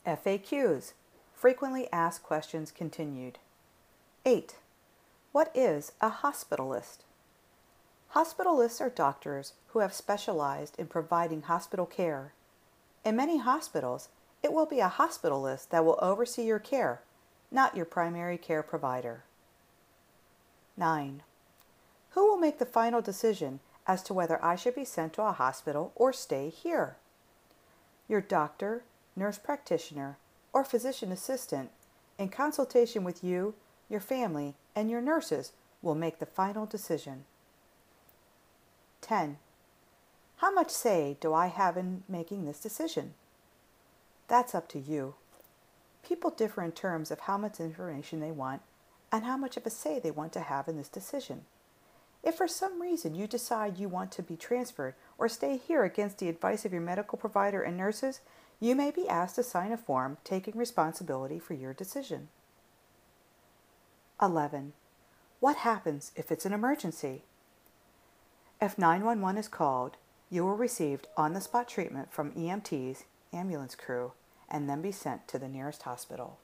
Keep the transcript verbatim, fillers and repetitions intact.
F A Qs, frequently asked questions continued. eight. What is a hospitalist? Hospitalists are doctors who have specialized in providing hospital care. In many hospitals, it will be a hospitalist that will oversee your care, not your primary care provider. nine. Who will make the final decision as to whether I should be sent to a hospital or stay here? Your doctor, nurse practitioner, or physician assistant, in consultation with you, your family, and your nurses, will make the final decision. ten. How much say do I have in making this decision? That's up to you. People differ in terms of how much information they want and how much of a say they want to have in this decision. If for some reason you decide you want to be transferred or stay here against the advice of your medical provider and nurses, you may be asked to sign a form taking responsibility for your decision. eleven. What happens if it's an emergency? If nine one one is called, you will receive on-the-spot treatment from E M Ts, ambulance crew, and then be sent to the nearest hospital.